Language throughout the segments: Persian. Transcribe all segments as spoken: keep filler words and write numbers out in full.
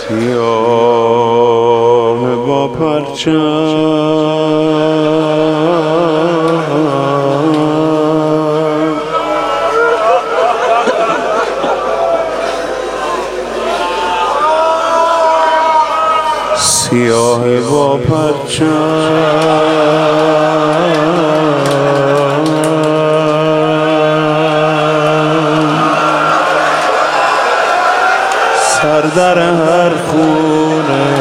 سیاه با پرچم سیاه با پرچم سر در هر خونه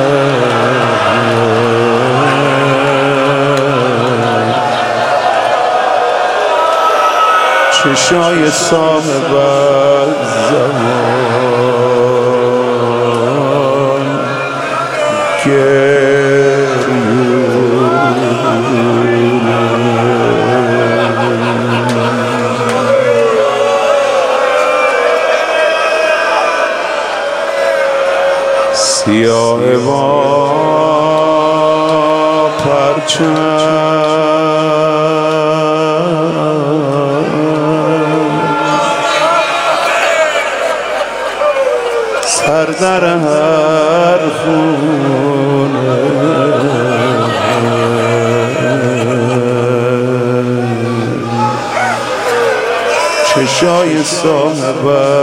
چشای صاحب زمان گریونه سیاه با پرچم سر در هر خونه چشای صاحب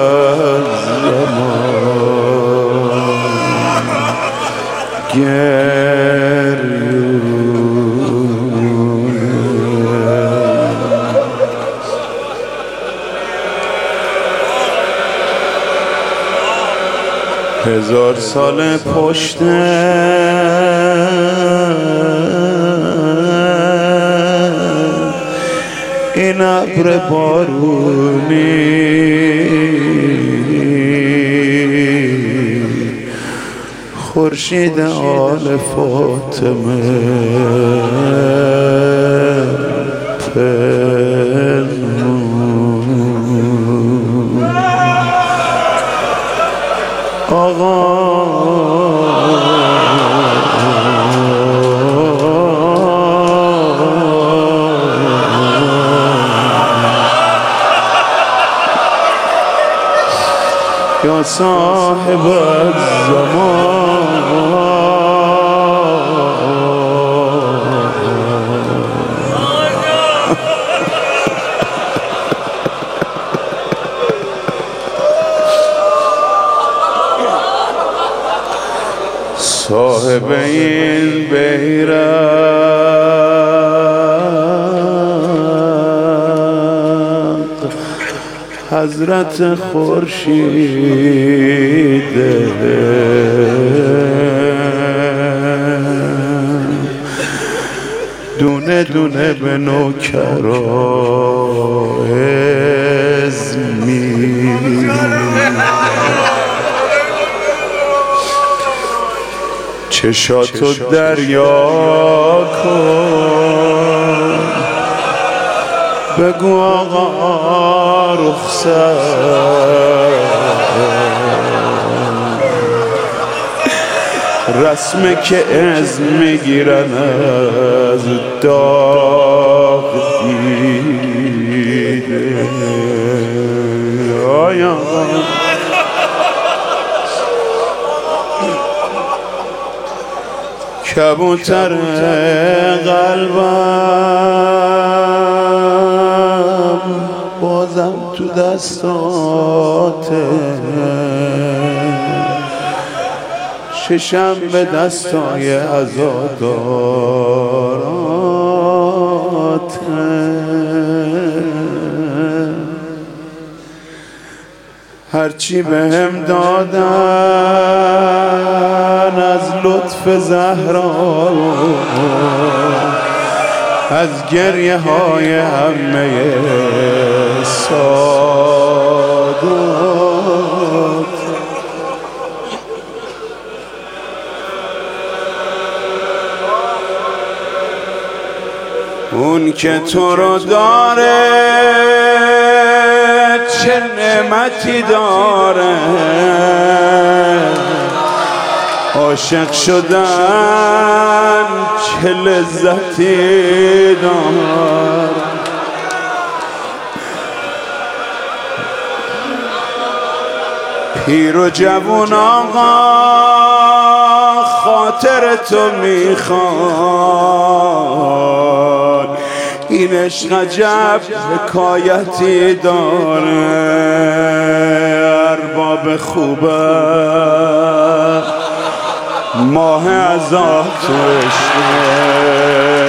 زمان گریونه هزار سال پشت این ابر بارونی خورشید آل فاطمه پنهون آقا یا صاحب الزمان صاحب این بیرق حضرت خورشید دونه دونه به نوکرایز می چشاتو دریا کن بگو آقا رخصت رسمه که از میگیرن از داغ دیده آیا کبوتر قلبم بازم تو دستاته ششم به دستای عزاداراته هرچی بهم دادن از لطف زهرا از گریه های همه سادات اون که تو رو داره چه نعمتی داره عاشق شدن چه لذتی داره پیر و جوون آقا تو میخواد. این عشق عجب حکایتی داره، ارباب خوبه ماه ازات و عشقه،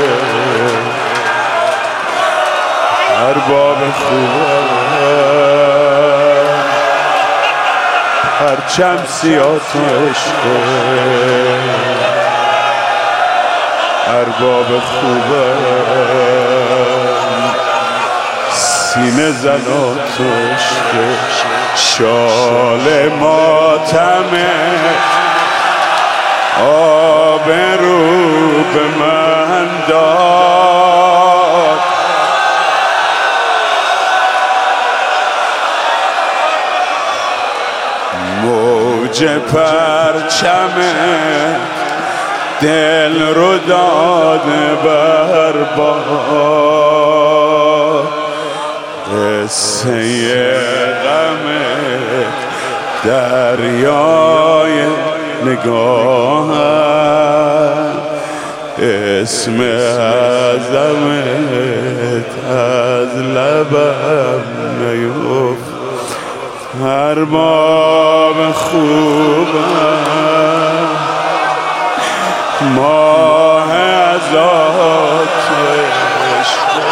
ارباب خوبه پرچم سیاه تو عشقه، ارباب خوبه سینه زنات تو عشقه. شال ماتمه آبرو به من داد، موج پرچمه دل رو داده بر باد، قصه غمت دریای نگاه، اسم عظمت از لبم نیفت. ارباب خوبم ماه ازات عشقه،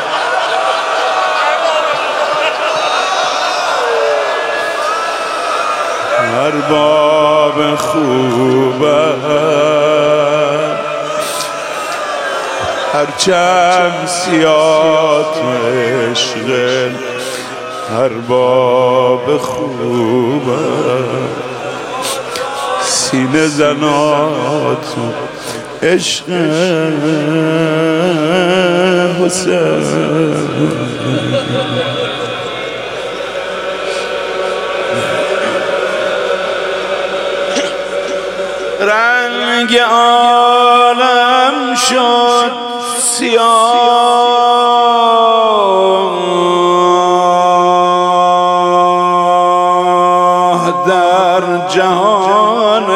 ارباب خوبم پرچم سیاه تو عشقه، ارباب خوبم سینه زنات عشق حسین. رنگ عالم شد سیاه در جهان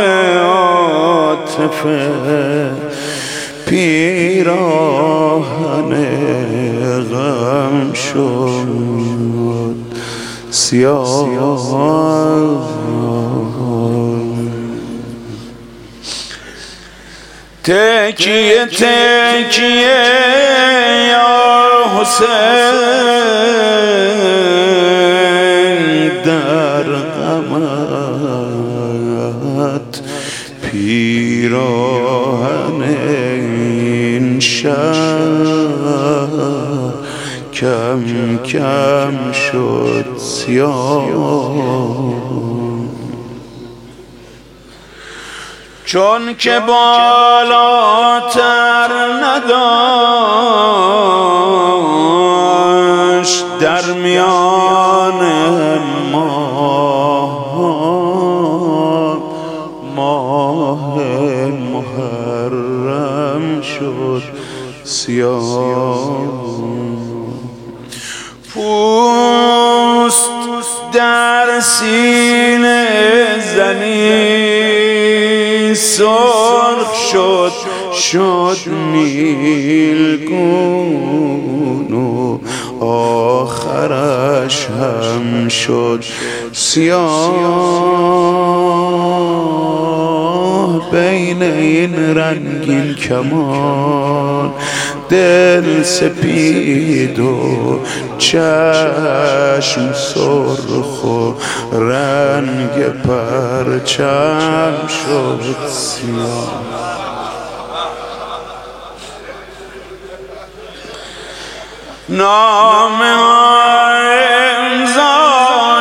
عاطفه، پیراهن غم شد سیاه. تکیه تکیه یا حسین در غمت، پیراهن این شب کم کم شد سیاه، چون که بالاتر نداشت در میان ماه، ماه محرم شد سیاه. پوست در سینه زنی سرخ شد شد نیلگون و آخرش هم شد سیاه. بین این رنگین کمان دل سپید و چشم سرخ و رنگ پرچم شد سیاه. نامه ها امضا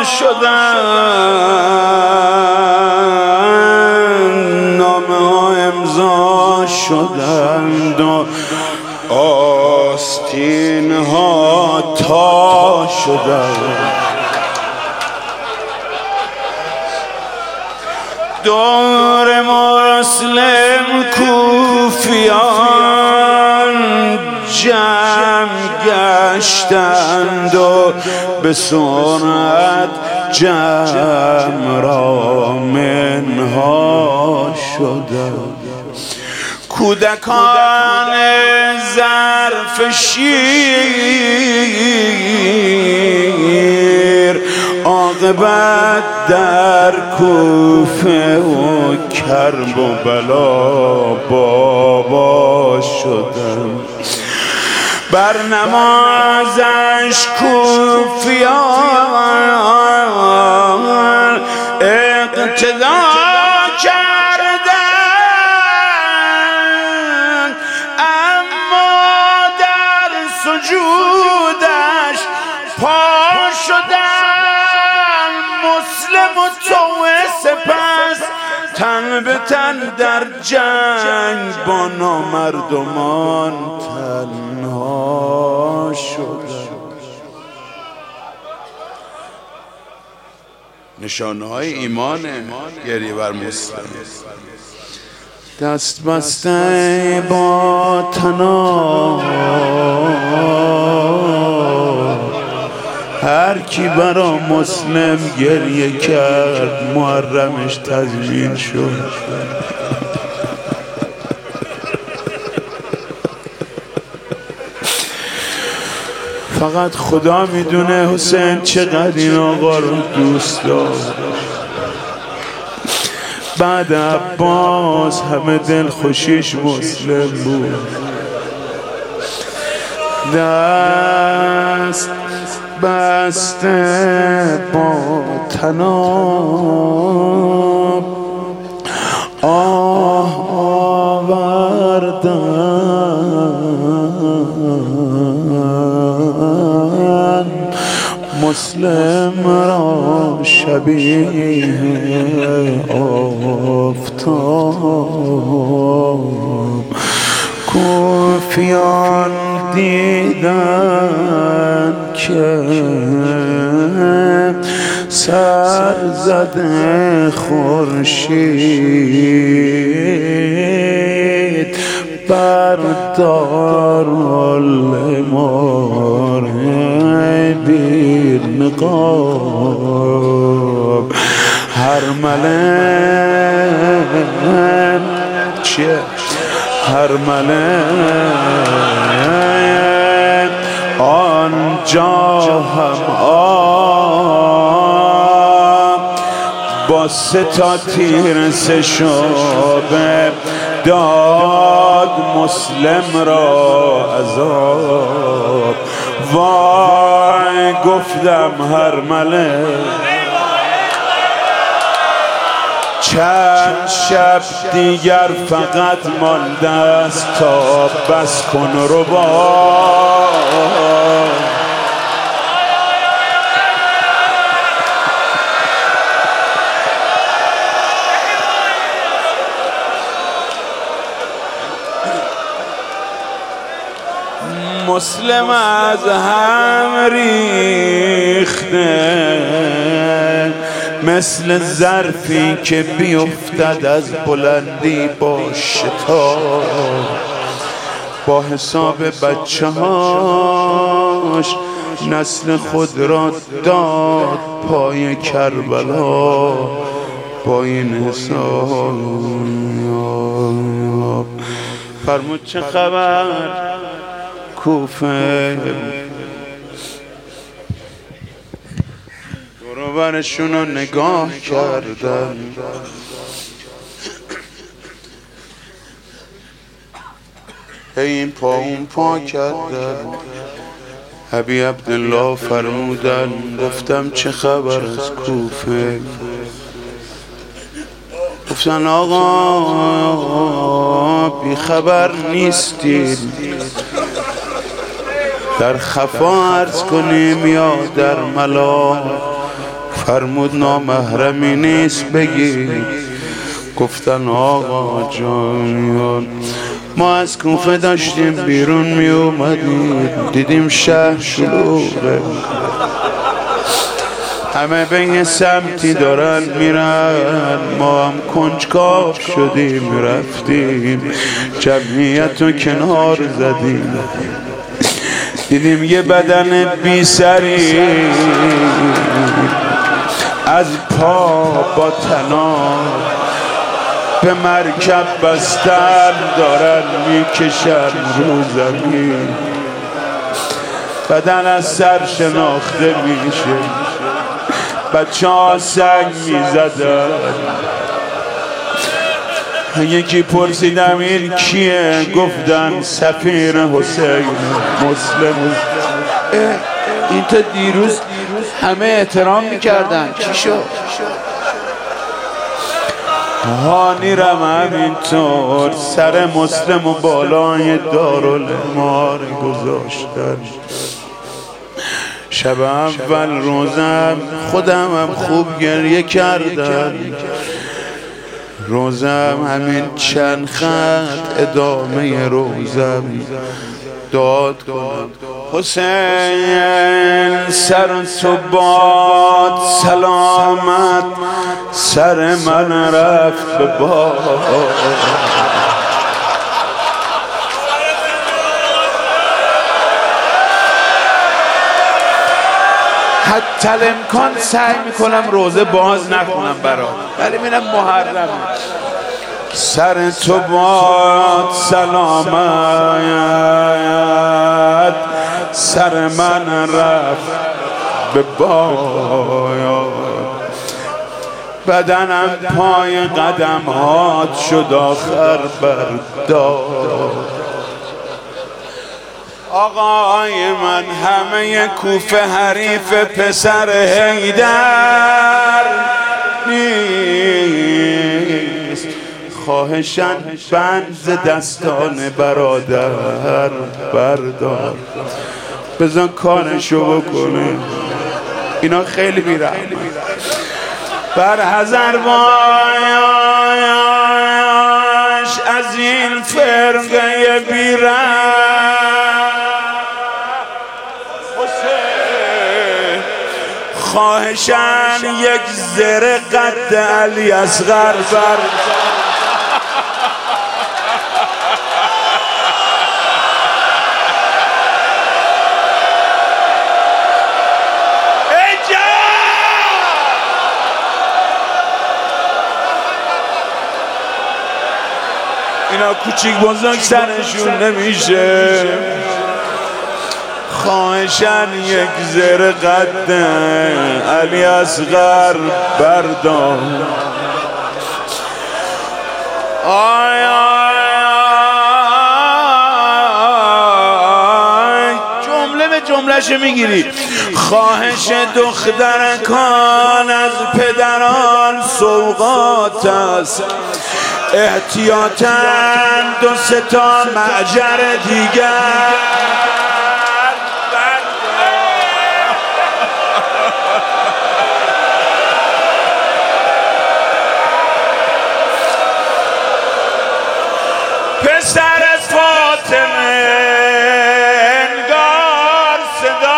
شدند، نامه ها امضا شدند و آستین ها تا شدند. دور مسلم کوفیان جمع گشتند و به سرعت جمع را منهاش شدم. کودکان ظرف شیر عاقبت در کوفه و کرب و بلا بابا شدم. بر نمازش کوفیان اقتدا کردن، اما در سجودش پا شدن. مسلم و توه سپس تن به تن در جنگ با نامردمان تنها شدن. نشانه های ایمان گریه بر مسلم. دست بسته با تناب هر کی برا مسلم گریه کرد محرمش تضمین شد. فقط خدا میدونه حسین چقدر این آقا رو دوست داشت. بعد عباس همه دل خوشیش مسلم بود. دست بسته با تناب آه آوردن مسلم را شبیه آفتاب. کوفیان دیدن که سر زده خورشید بر دارالعمار بی نقاب. هر ملک چیه؟ هر ملک آنجا هم آب با سه تا تیر سه شعبه داد مسلم را عذاب. وای گفتم هر ملک چند شب دیگر فقط مانده است تا بس کن ربا. مسلم از هم ریخته مثل ظرفی که بیفتد از بلندی با شتاب. با حساب بچه هاش نسل خود را داد پای کربلا. با این حساب فرمود چه خبر کوفه؟ دورورشون رو نگاه کردن، هی این پا اون پا کردن. حبی عبدالله فرمودن گفتم چه خبر از کوفه؟ گفتن آقا بی خبر نیستید، در خفا عرض کنیم یا در ملا؟ فرمود نامحرمی نیست بگید. گفتن آقا جان ما از کوفه داشتیم بیرون می اومدیم دیدیم شهر شلوغه، همه به یه سمتی دارن میرن، ما هم کنجکاو شدیم رفتیم جمعیت رو کنار زدیم، دیدیم یه بدن بی سری از پا با تناب به مرکب بستر دارن میکشن رو زمین، بدن از سر شناخته میشه، بچه ها سنگ میزدن. یکی پرسیدم این کیه؟ گفتن سفیر حسین مسلم. این تا دیروز همه احترام میکردن، چی شد؟ هانیرم همینطور سر مسلم و بالای دارالمار گذاشتن. شب اول روزم خودم هم خوب گریه کردم، روزم همین چند خط ادامه روزم داد کنم. حسین سر تو باد سلامت، سر من رفت به باد. حتی الامکان سعی میکنم روزه باز نکنم برات، ولی میرم محرمه. سر تو باد سلامت، سر من رفت به باد. بدنم پای قدمهات شد آخر برداد. آقای من همه کوفه حریف پسر حیدر نیست، خواهشن بند دستان برادر بردار، بزن کارشو بکنه. اینا خیلی بیرم بر حذر باش از این فرقه بیرم. خواهشن یک زره قد علی اصغر بر اینا کوچیک بزرگ سرشون نمیشه. خواهشن یک زر قد علی اصغر بردار. آی آی جمله به جملهش میگیری. خواهش دخترکان از پدران سوغات است، احتیاطاً دو سه تا معجر دیگر. پسر فاطمه انگار صدا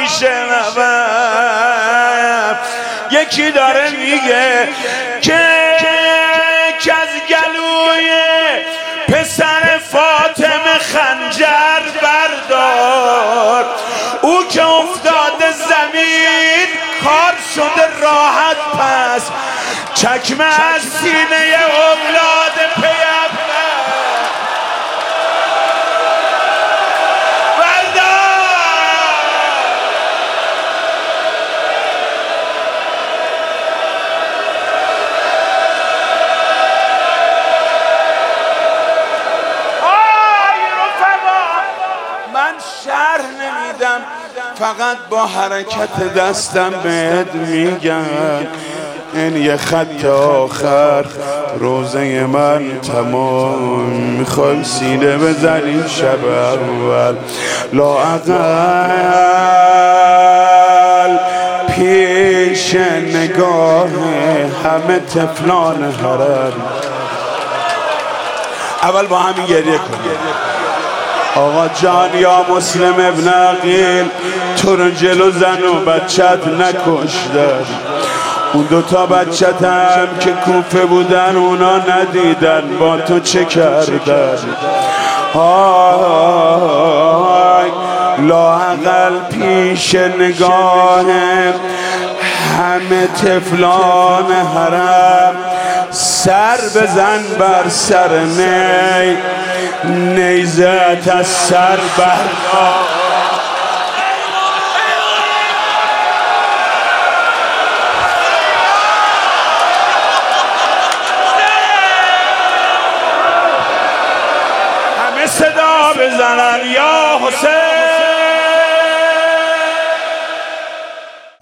میشنوم، یکی داره میگه که که از گلوی پسر فاطمه خنجر بردار. او که افتاده زمین کار شده راحت، پس چکمه از سینه اولاد پیغمبر شرح نمیدم، فقط با حرکت دستم بهت میگم این یه خط آخر روزه من تمام. میخوایم سینه بزنیم شب اول، لااقل پیش نگاه همه طفلان حرم اول با همین گریه کنیم. آقا جان یا مسلم ابن عقیل، تو رو جلو زن و بچت نکشتن. اون دوتا بچت هم که کوفه بودن اونا ندیدن با تو چه کردن. آی لااقل پیش نگاه همه طفلان حرم سر بزن بر سر نی، نیزت از سر بردار. همه صدا بزنن یا حسین.